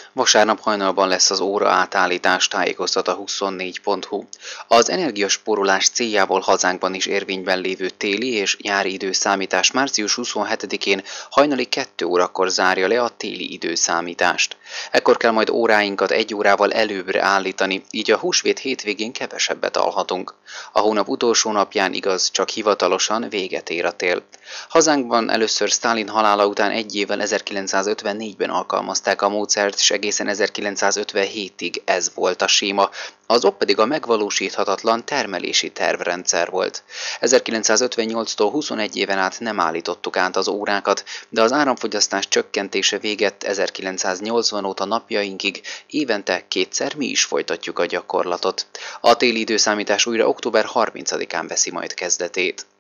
Vasárnap hajnalban lesz az óra átállítás, tájékoztat a 24.hu. Az energiaspórolás céljából hazánkban is érvényben lévő téli és nyári időszámítás március 27-én hajnali 2 órakor zárja le a téli időszámítást. Ekkor kell majd óráinkat 1 órával előbbre állítani, így a húsvét hétvégén kevesebbet alhatunk. A hónap utolsó napján igaz, csak hivatalosan véget ér a tél. Hazánkban először Sztálin halála után 1 évvel 1954-ben alkalmazták a módszert, és egészen 1957-ig ez volt a séma, az ok pedig a megvalósíthatatlan termelési tervrendszer volt. 1958-tól 21 éven át nem állítottuk át az órákat, de az áramfogyasztás csökkentése véget 1980 óta napjainkig, évente 2-szer mi is folytatjuk a gyakorlatot. A téli időszámítás újra október 30-án veszi majd kezdetét.